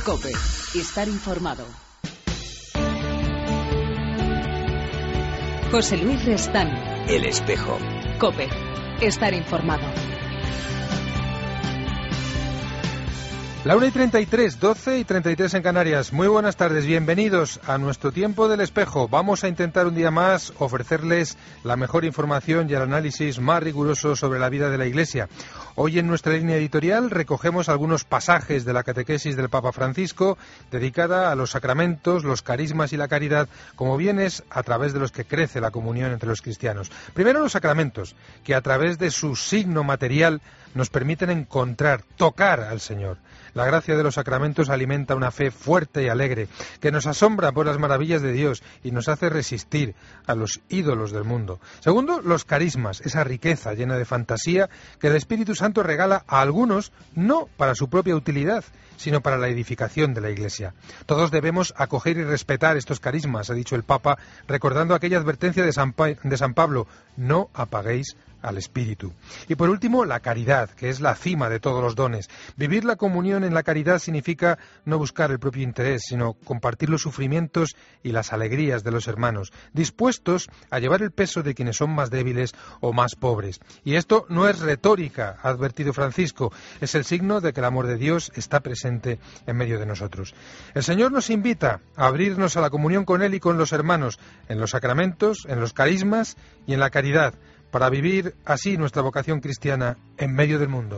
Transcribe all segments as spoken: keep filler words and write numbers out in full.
COPE. Estar informado. José Luis Restán. El Espejo. COPE. Estar informado. La una y treinta y tres, doce y treinta y tres en Canarias. Muy buenas tardes, bienvenidos a nuestro tiempo del espejo. Vamos a intentar un día más ofrecerles la mejor información y el análisis más riguroso sobre la vida de la Iglesia. Hoy en nuestra línea editorial recogemos algunos pasajes de la catequesis del Papa Francisco dedicada a los sacramentos, los carismas y la caridad como bienes a través de los que crece la comunión entre los cristianos. Primero los sacramentos, que a través de su signo material nos permiten encontrar, tocar al Señor. La gracia de los sacramentos alimenta una fe fuerte y alegre, que nos asombra por las maravillas de Dios y nos hace resistir a los ídolos del mundo. Segundo, los carismas, esa riqueza llena de fantasía que el Espíritu Santo regala a algunos, no para su propia utilidad, sino para la edificación de la Iglesia. Todos debemos acoger y respetar estos carismas, ha dicho el Papa, recordando aquella advertencia de San, pa- de San Pablo: no apaguéis al Espíritu. Y por último, la caridad, que es la cima de todos los dones. Vivir la comunión en la caridad significa no buscar el propio interés, sino compartir los sufrimientos y las alegrías de los hermanos, dispuestos a llevar el peso de quienes son más débiles o más pobres. Y esto no es retórica, ha advertido Francisco, es el signo de que el amor de Dios está presente en medio de nosotros. El Señor nos invita a abrirnos a la comunión con Él y con los hermanos, en los sacramentos, en los carismas y en la caridad, para vivir así nuestra vocación cristiana en medio del mundo.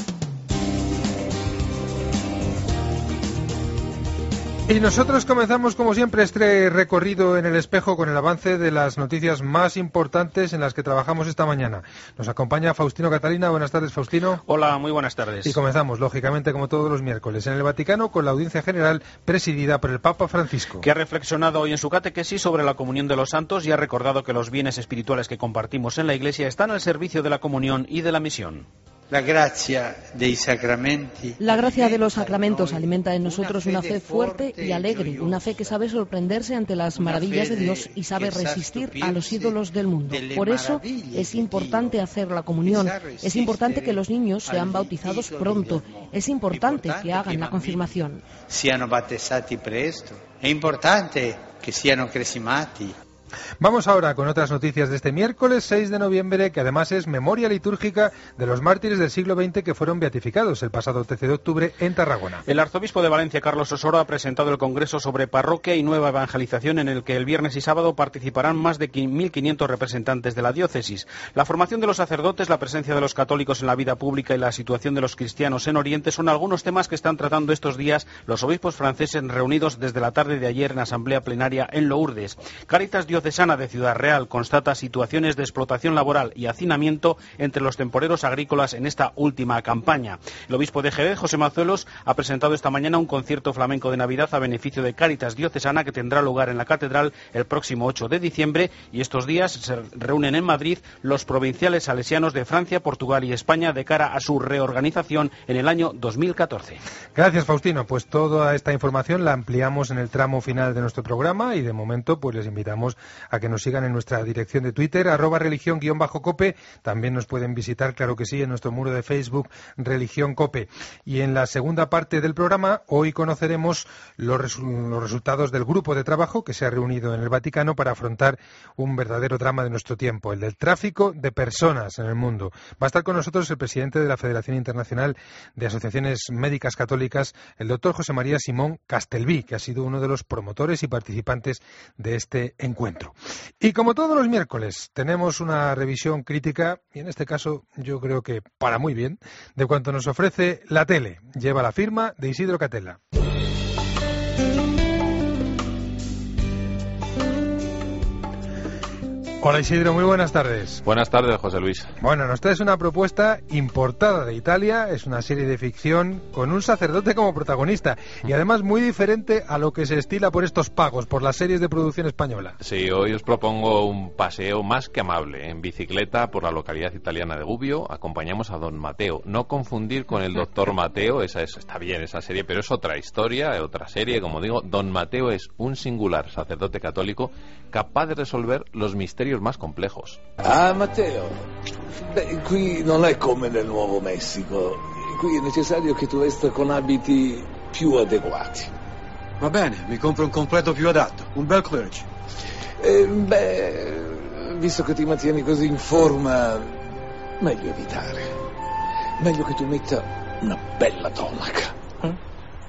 Y nosotros comenzamos, como siempre, este recorrido en el espejo con el avance de las noticias más importantes en las que trabajamos esta mañana. Nos acompaña Faustino Catalina. Buenas tardes, Faustino. Hola, muy buenas tardes. Y comenzamos, lógicamente, como todos los miércoles, en el Vaticano con la audiencia general presidida por el Papa Francisco, que ha reflexionado hoy en su catequesis sobre la comunión de los santos y ha recordado que los bienes espirituales que compartimos en la Iglesia están al servicio de la comunión y de la misión. La gracia dei sacramenti. La gracia de los sacramentos alimenta en nosotros una fe fuerte y alegre, una fe que sabe sorprenderse ante las maravillas de Dios y sabe resistir a los ídolos del mundo. Por eso es importante hacer la comunión, es importante que los niños sean bautizados pronto, es importante que hagan la confirmación. Siano battezzati presto, è importante che siano cresimati. Vamos ahora con otras noticias de este miércoles seis de noviembre, que además es memoria litúrgica de los mártires del siglo veinte que fueron beatificados el pasado trece de octubre en Tarragona. El arzobispo de Valencia, Carlos Osoro, ha presentado el Congreso sobre Parroquia y Nueva Evangelización, en el que el viernes y sábado participarán más de mil quinientos representantes de la diócesis. La formación de los sacerdotes, la presencia de los católicos en la vida pública y la situación de los cristianos en Oriente son algunos temas que están tratando estos días los obispos franceses reunidos desde la tarde de ayer en asamblea plenaria en Lourdes. Cáritas Diocesana de Ciudad Real constata situaciones de explotación laboral y hacinamiento entre los temporeros agrícolas en esta última campaña. El obispo de Jerez, José Mazuelos, ha presentado esta mañana un concierto flamenco de Navidad a beneficio de Cáritas Diocesana, que tendrá lugar en la Catedral el próximo ocho de diciembre, y estos días se reúnen en Madrid los provinciales salesianos de Francia, Portugal y España de cara a su reorganización en el año dos mil catorce. Gracias, Faustino. Pues toda esta información la ampliamos en el tramo final de nuestro programa y de momento pues les invitamos a que nos sigan en nuestra dirección de Twitter, arroba religión guión bajo cope. También nos pueden visitar, claro que sí, en nuestro muro de Facebook, Religión Cope. Y en la segunda parte del programa, hoy conoceremos los, resu- los resultados del grupo de trabajo que se ha reunido en el Vaticano para afrontar un verdadero drama de nuestro tiempo, el del tráfico de personas en el mundo. Va a estar con nosotros el presidente de la Federación Internacional de Asociaciones Médicas Católicas, el doctor José María Simón Castelví, que ha sido uno de los promotores y participantes de este encuentro. Y como todos los miércoles, tenemos una revisión crítica, y en este caso yo creo que para muy bien, de cuanto nos ofrece la tele. Lleva la firma de Isidro Catella. Hola Isidro, muy buenas tardes. Buenas tardes, José Luis. Bueno, nos traes una propuesta importada de Italia, es una serie de ficción con un sacerdote como protagonista y además muy diferente a lo que se estila por estos pagos, por las series de producción española. Sí, hoy os propongo un paseo más que amable en bicicleta por la localidad italiana de Gubbio. Acompañamos a Don Mateo, no confundir con el Doctor Mateo, esa es, está bien esa serie, pero es otra historia, otra serie, como digo. Don Mateo es un singular sacerdote católico capaz de resolver los misterios más complejos. Ah, Matteo, beh, qui non è come nel Nuovo Messico. Qui è necessario che tu vesta con abiti più adeguati. Va bene, mi compro un completo più adatto, un bel clergy. Eh, beh, visto che ti mantieni così in forma, meglio evitare. Meglio che tu metta una bella tonaca. Eh?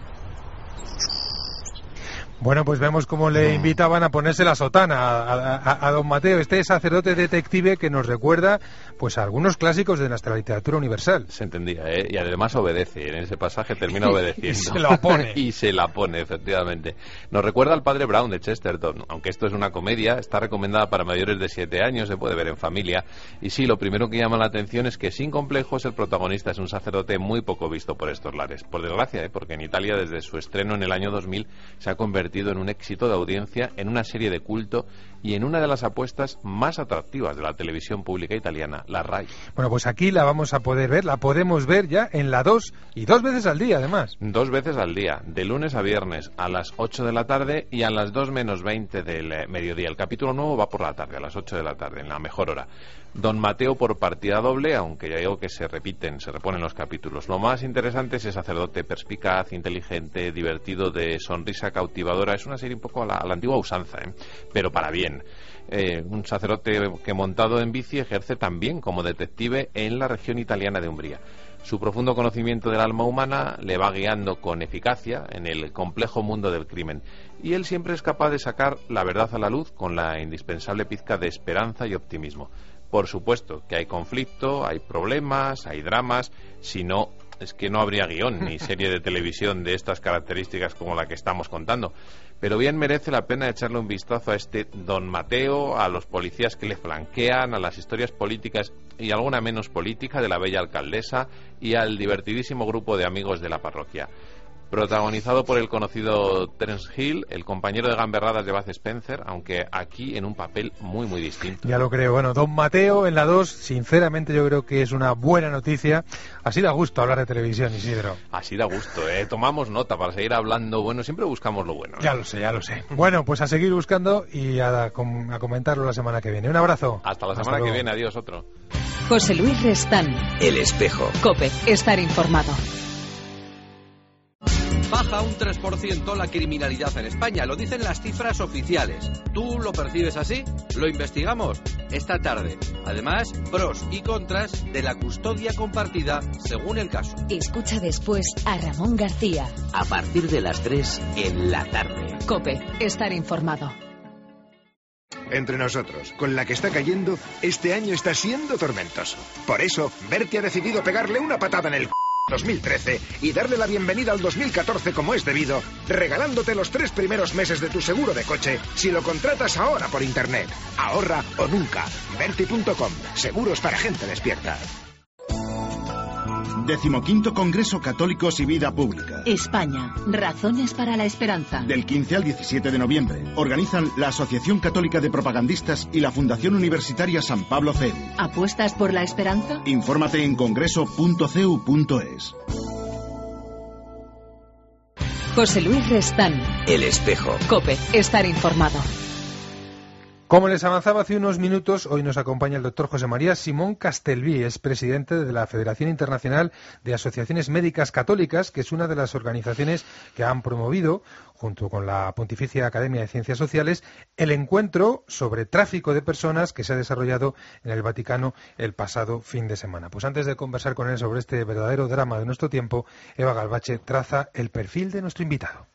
Bueno, pues vemos cómo le invitaban a ponerse la sotana a, a, a don Mateo, este sacerdote detective que nos recuerda pues a algunos clásicos de nuestra literatura universal. Se entendía, ¿eh? Y además obedece, en ese pasaje termina obedeciendo. Y se la pone. Y se la pone, efectivamente. Nos recuerda al padre Brown de Chesterton, aunque esto es una comedia, está recomendada para mayores de siete años, se puede ver en familia. Y sí, lo primero que llama la atención es que sin complejos el protagonista es un sacerdote muy poco visto por estos lares. Por desgracia, ¿eh? Porque en Italia desde su estreno en el año dos mil se ha convertido en un éxito de audiencia, en una serie de culto y en una de las apuestas más atractivas de la televisión pública italiana, la RAI. Bueno, pues aquí la vamos a poder ver, la podemos ver ya en la dos y dos veces al día, además. Dos veces al día, de lunes a viernes, a las ocho de la tarde y a las dos menos veinte del eh, mediodía. El capítulo nuevo va por la tarde, a las ocho de la tarde, en la mejor hora. Don Mateo por partida doble, aunque ya digo que se repiten, se reponen los capítulos. Lo más interesante es el sacerdote perspicaz, inteligente, divertido, de sonrisa cautivadora. Es una serie un poco a la, a la antigua usanza, ¿eh? Pero para bien. Eh, un sacerdote que montado en bici ejerce también como detective en la región italiana de Umbría. Su profundo conocimiento del alma humana le va guiando con eficacia en el complejo mundo del crimen. Y él siempre es capaz de sacar la verdad a la luz con la indispensable pizca de esperanza y optimismo. Por supuesto que hay conflicto, hay problemas, hay dramas, si no, es que no habría guión ni serie de televisión de estas características como la que estamos contando. Pero bien merece la pena echarle un vistazo a este don Mateo, a los policías que le flanquean, a las historias políticas y alguna menos política de la bella alcaldesa y al divertidísimo grupo de amigos de la parroquia. Protagonizado por el conocido Terence Hill, el compañero de gamberradas de Bud Spencer, aunque aquí en un papel muy muy distinto. Ya lo creo. Bueno, don Mateo en la dos, sinceramente yo creo que es una buena noticia. Así da gusto hablar de televisión, Isidro. Así da gusto, ¿eh? Tomamos nota para seguir hablando. Bueno, siempre buscamos lo bueno, ¿eh? Ya lo sé, ya lo sé. Bueno, pues a seguir buscando y a, a comentarlo la semana que viene. Un abrazo. Hasta la semana Hasta que viene. Adiós, otro. José Luis Restán. El Espejo. COPE. Estar informado. Baja un tres por ciento la criminalidad en España, lo dicen las cifras oficiales. ¿Tú lo percibes así? Lo investigamos esta tarde. Además, pros y contras de la custodia compartida según el caso. Escucha después a Ramón García. A partir de las tres en la tarde. COPE. Estar informado. Entre nosotros, con la que está cayendo, este año está siendo tormentoso. Por eso, Berti ha decidido pegarle una patada en el c... dos mil trece y darle la bienvenida al dos mil catorce como es debido, regalándote los tres primeros meses de tu seguro de coche si lo contratas ahora por internet. Ahorra o nunca. Berti punto com. Seguros para gente despierta. Decimoquinto Congreso Católicos y Vida Pública. España. Razones para la esperanza. Del quince al diecisiete de noviembre. Organizan la Asociación Católica de Propagandistas y la Fundación Universitaria San Pablo C E U. ¿Apuestas por la esperanza? Infórmate en congreso punto c e u punto es. José Luis Restán. El Espejo. COPE. Estar informado. Como les avanzaba hace unos minutos, hoy nos acompaña el doctor José María Simón Castelví, es presidente de la Federación Internacional de Asociaciones Médicas Católicas, que es una de las organizaciones que han promovido, junto con la Pontificia Academia de Ciencias Sociales, el encuentro sobre tráfico de personas que se ha desarrollado en el Vaticano el pasado fin de semana. Pues antes de conversar con él sobre este verdadero drama de nuestro tiempo, Eva Galvache traza el perfil de nuestro invitado.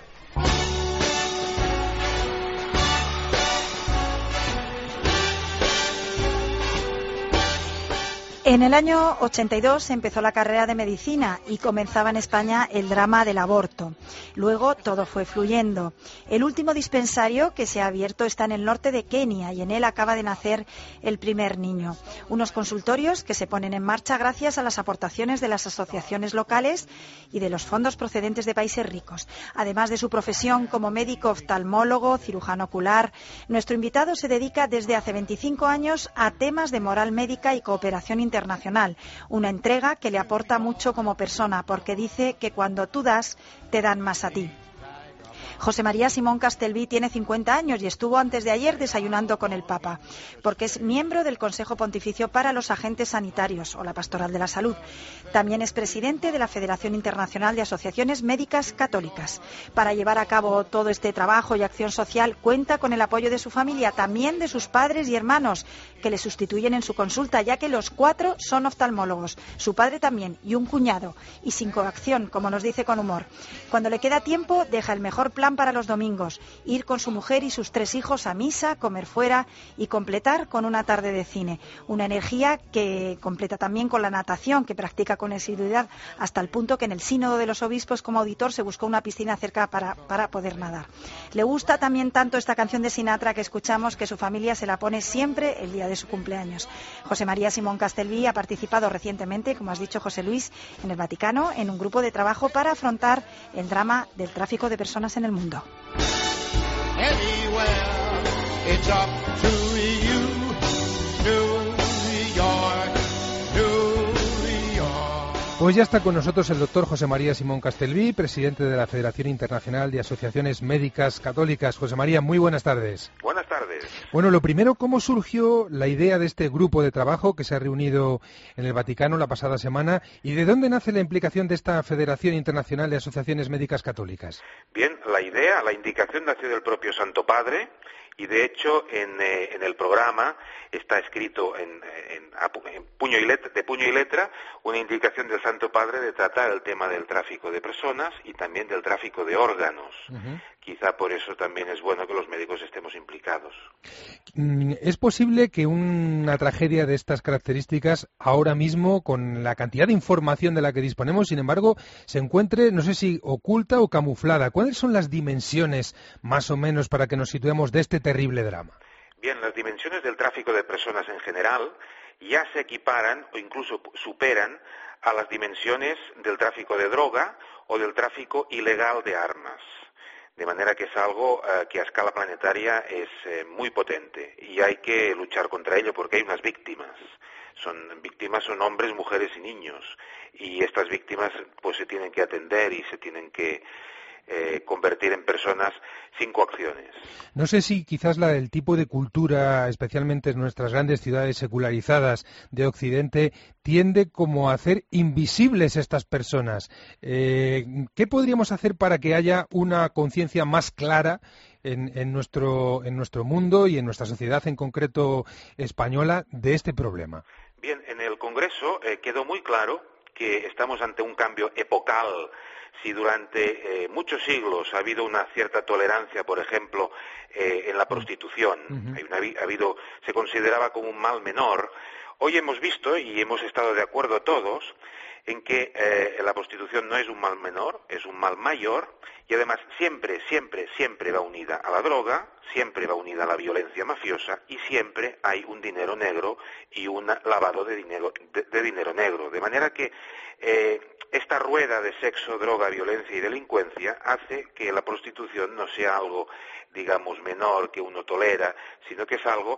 En el año ochenta y dos empezó la carrera de medicina y comenzaba en España el drama del aborto. Luego todo fue fluyendo. El último dispensario que se ha abierto está en el norte de Kenia y en él acaba de nacer el primer niño. Unos consultorios que se ponen en marcha gracias a las aportaciones de las asociaciones locales y de los fondos procedentes de países ricos. Además de su profesión como médico oftalmólogo, cirujano ocular, nuestro invitado se dedica desde hace veinticinco años a temas de moral médica y cooperación internacional. Internacional, una entrega que le aporta mucho como persona, porque dice que cuando tú das, te dan más a ti. José María Simón Castelví tiene cincuenta años y estuvo antes de ayer desayunando con el Papa, porque es miembro del Consejo Pontificio para los Agentes Sanitarios o la Pastoral de la Salud. También es presidente de la Federación Internacional de Asociaciones Médicas Católicas. Para llevar a cabo todo este trabajo y acción social cuenta con el apoyo de su familia, también de sus padres y hermanos, que le sustituyen en su consulta, ya que los cuatro son oftalmólogos, su padre también y un cuñado, y sin coacción, como nos dice con humor. Cuando le queda tiempo, deja el mejor plan para los domingos, ir con su mujer y sus tres hijos a misa, comer fuera y completar con una tarde de cine. Una energía que completa también con la natación, que practica con asiduidad, hasta el punto que en el Sínodo de los Obispos como auditor se buscó una piscina cerca para, para poder nadar. Le gusta también tanto esta canción de Sinatra que escuchamos que su familia se la pone siempre el día de su cumpleaños. José María Simón Castelví ha participado recientemente, como has dicho José Luis, en el Vaticano en un grupo de trabajo para afrontar el drama del tráfico de personas en el mundo. Pues ya está con nosotros el doctor José María Simón Castelví, presidente de la Federación Internacional de Asociaciones Médicas Católicas. José María, muy buenas tardes. Buenas tardes. Bueno, lo primero, ¿cómo surgió la idea de este grupo de trabajo que se ha reunido en el Vaticano la pasada semana? ¿Y de dónde nace la implicación de esta Federación Internacional de Asociaciones Médicas Católicas? Bien, la idea, la indicación nació del propio Santo Padre. Y de hecho en, eh, en el programa está escrito en, en, en puño y letra, de puño y letra una indicación del Santo Padre de tratar el tema del tráfico de personas y también del tráfico de órganos. Uh-huh. Quizá por eso también es bueno que los médicos estemos implicados. ¿Es posible que una tragedia de estas características ahora mismo, con la cantidad de información de la que disponemos, sin embargo, se encuentre, no sé si oculta o camuflada? ¿Cuáles son las dimensiones, más o menos, para que nos situemos de este terrible drama? Bien, las dimensiones del tráfico de personas en general ya se equiparan o incluso superan a las dimensiones del tráfico de droga o del tráfico ilegal de armas. De manera que es algo eh, que a escala planetaria es eh, muy potente y hay que luchar contra ello porque hay unas víctimas. Son víctimas, son hombres, mujeres y niños. Y estas víctimas pues se tienen que atender y se tienen que eh, convertir en personas sin coacciones. No sé si quizás la del tipo de cultura, especialmente en nuestras grandes ciudades secularizadas de Occidente, tiende como a hacer invisibles estas personas. Eh, ¿Qué podríamos hacer para que haya una conciencia más clara en, en, nuestro, en nuestro mundo y en nuestra sociedad en concreto española de este problema? Bien, en el Congreso eh, quedó muy claro que estamos ante un cambio epocal. Si durante eh, muchos siglos ha habido una cierta tolerancia, por ejemplo, eh, en la prostitución, uh-huh. hay una, ha habido, se consideraba como un mal menor, hoy hemos visto y hemos estado de acuerdo todos en que eh, la prostitución no es un mal menor, es un mal mayor y además siempre, siempre, siempre va unida a la droga, siempre va unida a la violencia mafiosa y siempre hay un dinero negro y un lavado de dinero, de, de dinero negro. De manera que eh, esta rueda de sexo, droga, violencia y delincuencia hace que la prostitución no sea algo, digamos, menor que uno tolera, sino que es algo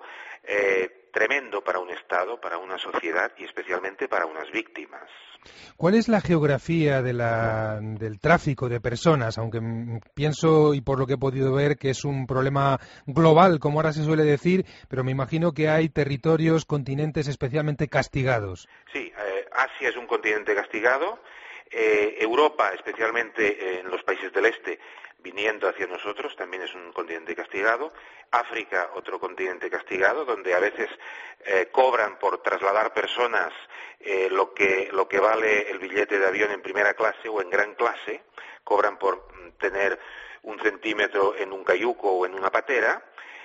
eh, tremendo para un Estado, para una sociedad y especialmente para unas víctimas. ¿Cuál es la geografía de la, del tráfico de personas? Aunque pienso, y por lo que he podido ver, que es un problema global, como ahora se suele decir, pero me imagino que hay territorios, continentes especialmente castigados. Sí, eh, Asia es un continente castigado, eh, Europa, especialmente en los países del este, viniendo hacia nosotros, también es un continente castigado. África, otro continente castigado, donde a veces eh, cobran por trasladar personas eh, lo que lo que vale el billete de avión en primera clase o en gran clase, cobran por tener un centímetro en un cayuco o en una patera,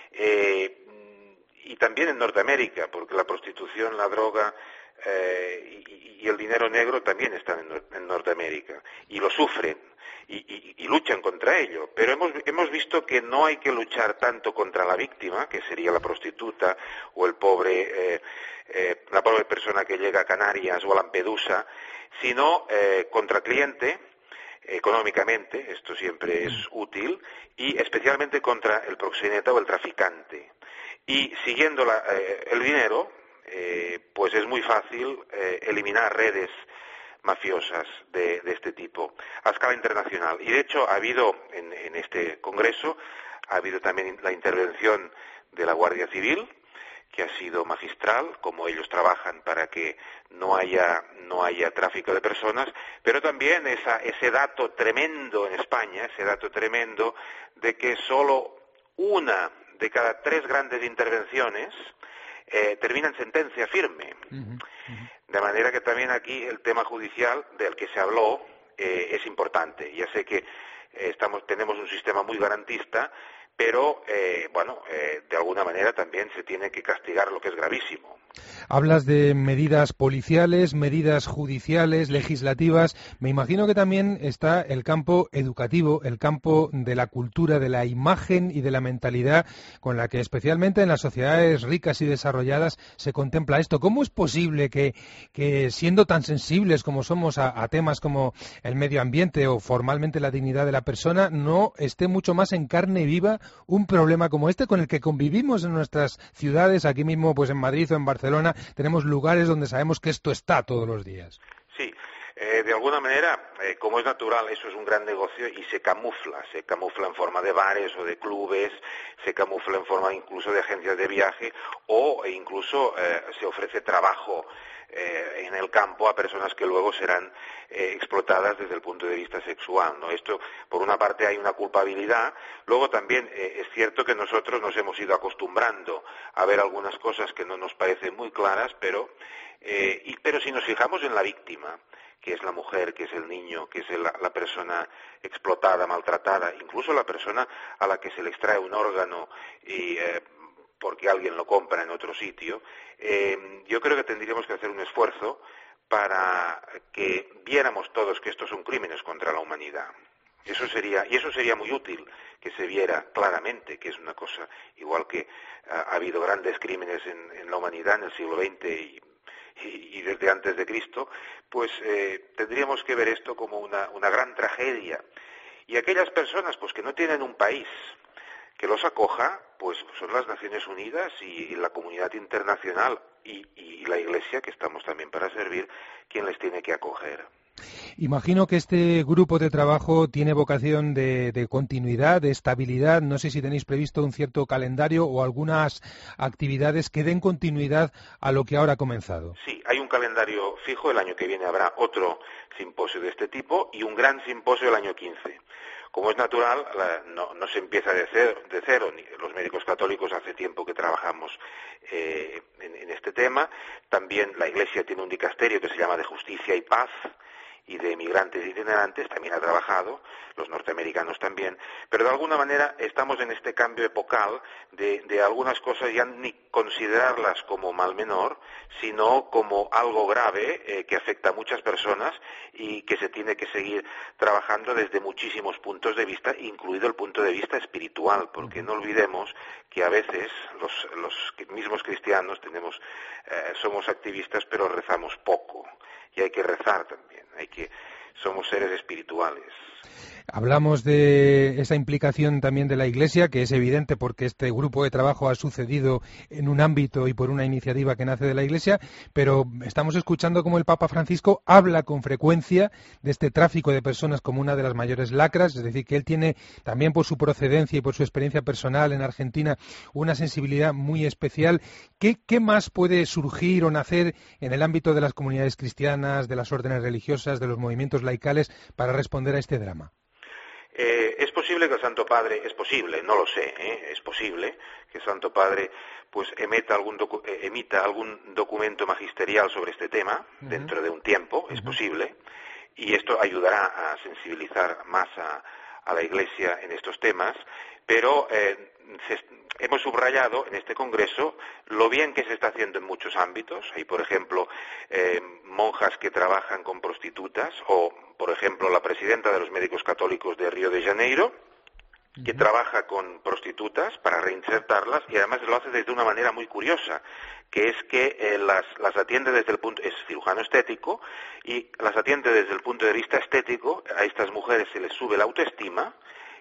eh, y también en Norteamérica, porque la prostitución, la droga eh, y, y el dinero negro también están en, en Norteamérica, y lo sufren. Y, y, y luchan contra ello, pero hemos, hemos visto que no hay que luchar tanto contra la víctima, que sería la prostituta o el pobre, eh, eh, la pobre persona que llega a Canarias o a Lampedusa, sino eh, contra el cliente, económicamente, esto siempre es útil, y especialmente contra el proxeneta o el traficante. Y siguiendo la, eh, el dinero, eh, pues es muy fácil eh, eliminar redes mafiosas de, de este tipo a escala internacional. Y de hecho ha habido en, en este Congreso. Ha habido también la intervención de la Guardia Civil, que ha sido magistral, como ellos trabajan para que no haya no haya tráfico de personas, pero también esa, ese dato tremendo en España, ese dato tremendo de que solo una de cada tres grandes intervenciones eh, termina en sentencia firme. Uh-huh, uh-huh. De manera que también aquí el tema judicial del que se habló eh, es importante. Ya sé que eh, estamos tenemos un sistema muy garantista, pero, eh, bueno, eh, de alguna manera también se tiene que castigar lo que es gravísimo. Hablas de medidas policiales, medidas judiciales, legislativas. Me imagino que también está el campo educativo, el campo de la cultura, de la imagen y de la mentalidad con la que especialmente en las sociedades ricas y desarrolladas se contempla esto. ¿Cómo es posible que, que siendo tan sensibles como somos a, a temas como el medio ambiente o formalmente la dignidad de la persona, no esté mucho más en carne viva un problema como este con el que convivimos en nuestras ciudades, aquí mismo pues en Madrid o en Barcelona? Tenemos lugares donde sabemos que esto está todos los días. Sí, eh, de alguna manera, eh, como es natural, eso es un gran negocio y se camufla, se camufla en forma de bares o de clubes, se camufla en forma incluso de agencias de viaje o incluso eh, se ofrece trabajo eh, en el campo a personas que luego serán eh, explotadas desde el punto de vista sexual, ¿no? Esto, por una parte, hay una culpabilidad. Luego también eh, es cierto que nosotros nos hemos ido acostumbrando a ver algunas cosas que no nos parecen muy claras, pero eh, y, pero si nos fijamos en la víctima, que es la mujer, que es el niño, que es el, la persona explotada, maltratada, incluso la persona a la que se le extrae un órgano y eh, porque alguien lo compra en otro sitio, eh, yo creo que tendríamos que hacer un esfuerzo para que viéramos todos que estos son crímenes contra la humanidad. Eso sería, y eso sería muy útil, que se viera claramente que es una cosa, igual que uh, ha habido grandes crímenes en, en la humanidad en el siglo veinte y, y, y desde antes de Cristo, pues eh, tendríamos que ver esto como una, una gran tragedia. Y aquellas personas pues que no tienen un país que los acoja, pues son las Naciones Unidas y, y la comunidad internacional y, y la Iglesia, que estamos también para servir, quien les tiene que acoger. Imagino que este grupo de trabajo tiene vocación de, de continuidad, de estabilidad. No sé si tenéis previsto un cierto calendario o algunas actividades que den continuidad a lo que ahora ha comenzado. Sí, hay un calendario fijo. El año que viene habrá otro simposio de este tipo y un gran simposio el año quince. Como es natural, la, no, no se empieza de cero, de cero. Los médicos católicos hace tiempo que trabajamos eh, en, en este tema. También la Iglesia tiene un dicasterio que se llama de Justicia y Paz, y de migrantes itinerantes, también ha trabajado, los norteamericanos también, pero de alguna manera estamos en este cambio epocal de, de algunas cosas ya ni considerarlas como mal menor, sino como algo grave eh, que afecta a muchas personas y que se tiene que seguir trabajando desde muchísimos puntos de vista, incluido el punto de vista espiritual, porque no olvidemos que a veces los, los mismos cristianos tenemos, eh, somos activistas pero rezamos poco, y hay que rezar también, hay que somos seres espirituales. Hablamos de esa implicación también de la Iglesia, que es evidente porque este grupo de trabajo ha sucedido en un ámbito y por una iniciativa que nace de la Iglesia, pero estamos escuchando cómo el Papa Francisco habla con frecuencia de este tráfico de personas como una de las mayores lacras, es decir, que él tiene también por su procedencia y por su experiencia personal en Argentina una sensibilidad muy especial. ¿Qué, qué más puede surgir o nacer en el ámbito de las comunidades cristianas, de las órdenes religiosas, de los movimientos laicales para responder a este drama? Eh, es posible que el Santo Padre, es posible, no lo sé, ¿eh? es posible que el Santo Padre pues emita algún, docu- eh, emita algún documento magisterial sobre este tema uh-huh. dentro de un tiempo, uh-huh. es posible, y esto ayudará a sensibilizar más a, a la Iglesia en estos temas, pero eh, se, hemos subrayado en este Congreso lo bien que se está haciendo en muchos ámbitos. Hay, por ejemplo, eh, monjas que trabajan con prostitutas o, por ejemplo, la presidenta de los médicos católicos de Río de Janeiro, que uh-huh. trabaja con prostitutas para reinsertarlas y además lo hace desde una manera muy curiosa, que es que eh, las, las atiende desde el punto, es cirujano estético y las atiende desde el punto de vista estético. A estas mujeres se les sube la autoestima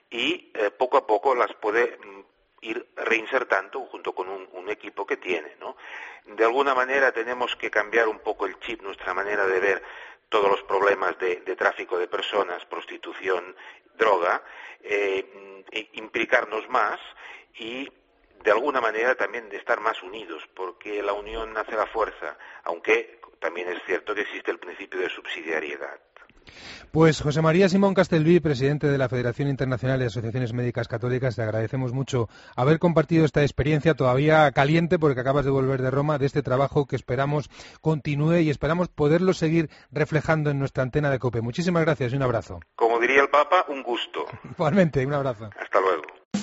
y eh, poco a poco las puede mm, ir reinsertando junto con un, un equipo que tiene, ¿no? De alguna manera tenemos que cambiar un poco el chip, nuestra manera de ver todos los problemas de, de tráfico de personas, prostitución, droga, eh, implicarnos más y de alguna manera también de estar más unidos, porque la unión hace la fuerza, aunque también es cierto que existe el principio de subsidiariedad. Pues José María Simón Castelví, presidente de la Federación Internacional de Asociaciones Médicas Católicas, te agradecemos mucho haber compartido esta experiencia todavía caliente, porque acabas de volver de Roma, de este trabajo que esperamos continúe y esperamos poderlo seguir reflejando en nuestra antena de COPE. Muchísimas gracias y un abrazo. Como diría el Papa, un gusto. Igualmente, un abrazo. Hasta luego.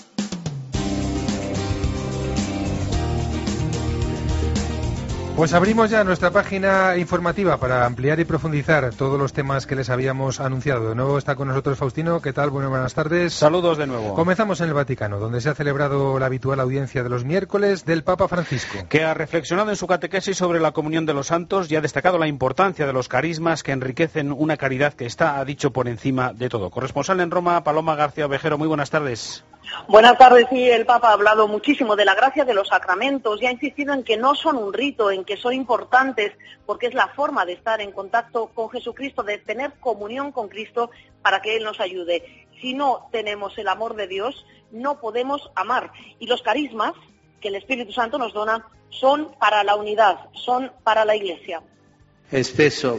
Pues abrimos ya nuestra página informativa para ampliar y profundizar todos los temas que les habíamos anunciado. De nuevo está con nosotros Faustino. ¿Qué tal? Bueno, buenas tardes. Saludos de nuevo. Comenzamos en el Vaticano, donde se ha celebrado la habitual audiencia de los miércoles del Papa Francisco, que ha reflexionado en su catequesis sobre la comunión de los santos y ha destacado la importancia de los carismas que enriquecen una caridad que está, ha dicho, por encima de todo. Corresponsal en Roma, Paloma García Ovejero. Muy buenas tardes. Buenas tardes. Sí, el Papa ha hablado muchísimo de la gracia de los sacramentos y ha insistido en que no son un rito, en que son importantes, porque es la forma de estar en contacto con Jesucristo, de tener comunión con Cristo para que Él nos ayude. Si no tenemos el amor de Dios, no podemos amar. Y los carismas que el Espíritu Santo nos dona son para la unidad, son para la Iglesia. Spesso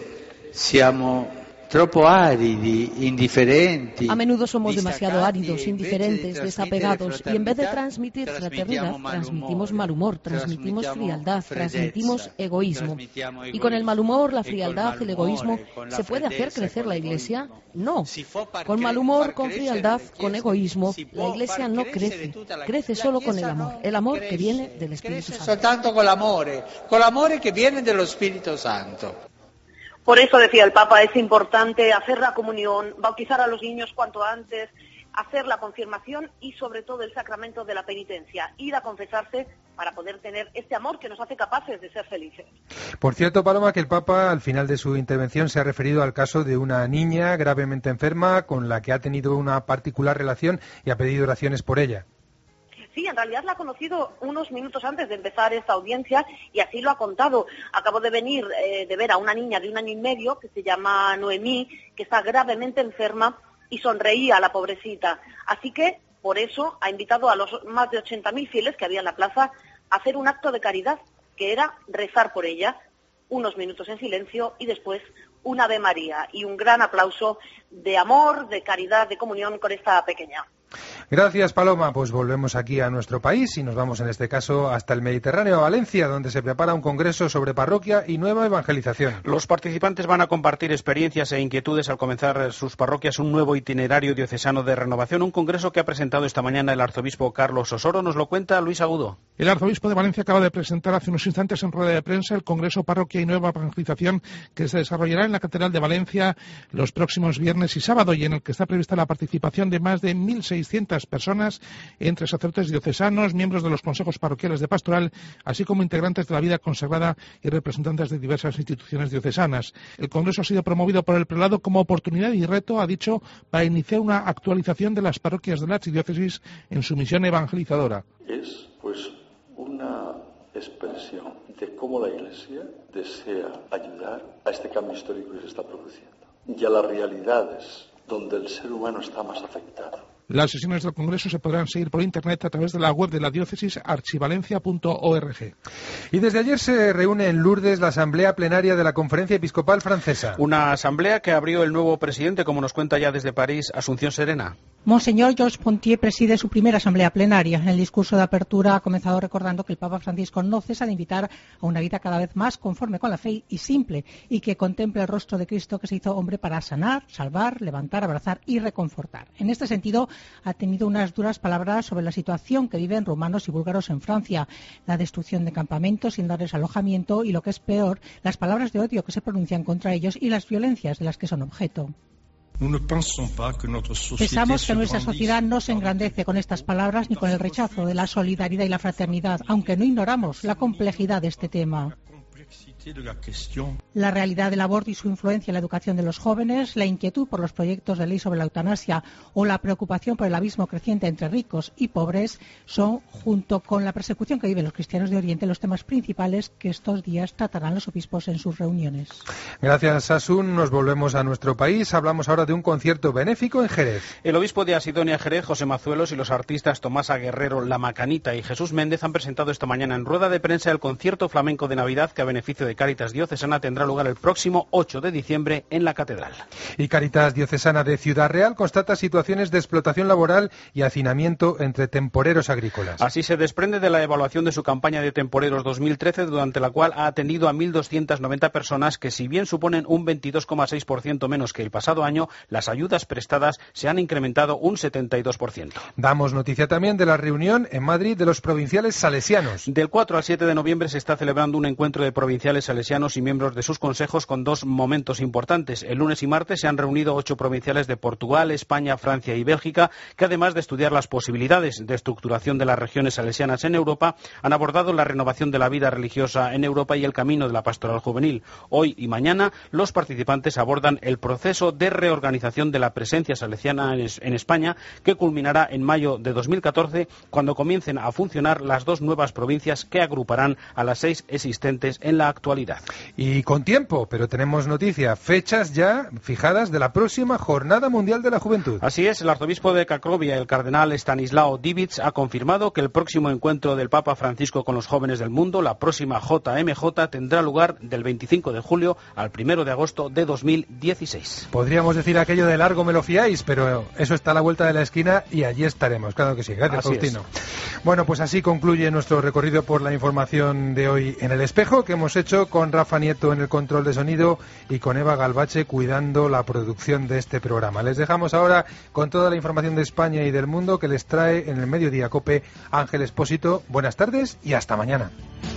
siamo troppo aridi, indiferenti. A menudo somos demasiado áridos, indiferentes, desapegados, y en vez de transmitir fraternidad, transmitimos mal humor, transmitimos frialdad, transmitimos egoísmo. ¿Y con el mal humor, la frialdad, el egoísmo, se puede hacer crecer la Iglesia? No. Con mal humor, con frialdad, con egoísmo, la Iglesia no crece. Crece solo con el amor, el amor que viene del Espíritu Santo. Soltanto con l'amore, con l'amore che viene dello Spirito Santo. Por eso, decía el Papa, es importante hacer la comunión, bautizar a los niños cuanto antes, hacer la confirmación y, sobre todo, el sacramento de la penitencia, ir a confesarse para poder tener este amor que nos hace capaces de ser felices. Por cierto, Paloma, que el Papa, al final de su intervención, se ha referido al caso de una niña gravemente enferma con la que ha tenido una particular relación y ha pedido oraciones por ella. Sí, en realidad la ha conocido unos minutos antes de empezar esta audiencia y así lo ha contado. Acabo de venir eh, de ver a una niña de un año y medio que se llama Noemí, que está gravemente enferma y sonreía a la pobrecita. Así que, por eso, ha invitado a los más de ochenta mil fieles que había en la plaza a hacer un acto de caridad, que era rezar por ella, unos minutos en silencio y después un Ave María y un gran aplauso de amor, de caridad, de comunión con esta pequeña. Gracias, Paloma. Pues volvemos aquí a nuestro país y nos vamos en este caso hasta el Mediterráneo, a Valencia, donde se prepara un congreso sobre parroquia y nueva evangelización. Los participantes van a compartir experiencias e inquietudes al comenzar sus parroquias un nuevo itinerario diocesano de renovación, un congreso que ha presentado esta mañana el arzobispo Carlos Osoro. Nos lo cuenta Luis Agudo. El arzobispo de Valencia acaba de presentar hace unos instantes en rueda de prensa el congreso Parroquia y Nueva Evangelización que se desarrollará en la Catedral de Valencia los próximos viernes y sábado y en el que está prevista la participación de más de mil seiscientas personas, entre sacerdotes diocesanos, miembros de los consejos parroquiales de pastoral, así como integrantes de la vida consagrada y representantes de diversas instituciones diocesanas. El congreso ha sido promovido por el prelado como oportunidad y reto, ha dicho, para iniciar una actualización de las parroquias de la archidiócesis en su misión evangelizadora. Es, pues, una expresión de cómo la Iglesia desea ayudar a este cambio histórico que se está produciendo y a las realidades donde el ser humano está más afectado. Las sesiones del Congreso se podrán seguir por Internet a través de la web de la diócesis archivalencia punto org. Y desde ayer se reúne en Lourdes la Asamblea Plenaria de la Conferencia Episcopal Francesa. Una asamblea que abrió el nuevo presidente, como nos cuenta ya desde París, Asunción Serena. Monseñor Georges Pontier preside su primera asamblea plenaria. En el discurso de apertura ha comenzado recordando que el Papa Francisco no cesa de invitar a una vida cada vez más conforme con la fe y simple, y que contemple el rostro de Cristo que se hizo hombre para sanar, salvar, levantar, abrazar y reconfortar. En este sentido, ha tenido unas duras palabras sobre la situación que viven rumanos y búlgaros en Francia, la destrucción de campamentos sin darles alojamiento y, lo que es peor, las palabras de odio que se pronuncian contra ellos y las violencias de las que son objeto. Pensamos que nuestra sociedad no se engrandece con estas palabras ni con el rechazo de la solidaridad y la fraternidad, aunque no ignoramos la complejidad de este tema. La realidad del aborto y su influencia en la educación de los jóvenes, la inquietud por los proyectos de ley sobre la eutanasia o la preocupación por el abismo creciente entre ricos y pobres son, junto con la persecución que viven los cristianos de Oriente, los temas principales que estos días tratarán los obispos en sus reuniones. Gracias, Asun. Nos volvemos a nuestro país. Hablamos ahora de un concierto benéfico en Jerez. El obispo de Asidonia Jerez, José Mazuelos, y los artistas Tomás Guerrero, La Macanita y Jesús Méndez han presentado esta mañana en rueda de prensa el concierto flamenco de Navidad que a beneficio de Cáritas Diocesana tendrá lugar el próximo ocho de diciembre en la Catedral. Y Cáritas Diocesana de Ciudad Real constata situaciones de explotación laboral y hacinamiento entre temporeros agrícolas. Así se desprende de la evaluación de su campaña de temporeros dos mil trece, durante la cual ha atendido a mil doscientas noventa personas que, si bien suponen un veintidós coma seis por ciento menos que el pasado año, las ayudas prestadas se han incrementado un setenta y dos por ciento. Damos noticia también de la reunión en Madrid de los provinciales salesianos. Del cuatro al siete de noviembre se está celebrando un encuentro de provinciales salesianos y miembros de sus consejos con dos momentos importantes. El lunes y martes se han reunido ocho provinciales de Portugal, España, Francia y Bélgica, que además de estudiar las posibilidades de estructuración de las regiones salesianas en Europa, han abordado la renovación de la vida religiosa en Europa y el camino de la pastoral juvenil. Hoy y mañana los participantes abordan el proceso de reorganización de la presencia salesiana en España, que culminará en mayo de dos mil catorce, cuando comiencen a funcionar las dos nuevas provincias que agruparán a las seis existentes en la actualidad. Y con tiempo, pero tenemos noticia, fechas ya fijadas de la próxima Jornada Mundial de la Juventud. Así es, el arzobispo de Cracovia, el cardenal Stanislao Divic, ha confirmado que el próximo encuentro del Papa Francisco con los jóvenes del mundo, la próxima J M J, tendrá lugar del veinticinco de julio al primero de agosto de dos mil dieciséis. Podríamos decir aquello de largo me lo fiáis, pero eso está a la vuelta de la esquina y allí estaremos, claro que sí. Gracias, así Faustino. Es. Bueno, pues así concluye nuestro recorrido por la información de hoy en El Espejo, que hemos hecho con Rafa Nieto en el control de sonido y con Eva Galvache cuidando la producción de este programa. Les dejamos ahora con toda la información de España y del mundo que les trae en el Mediodía COPE Ángel Expósito. Buenas tardes y hasta mañana.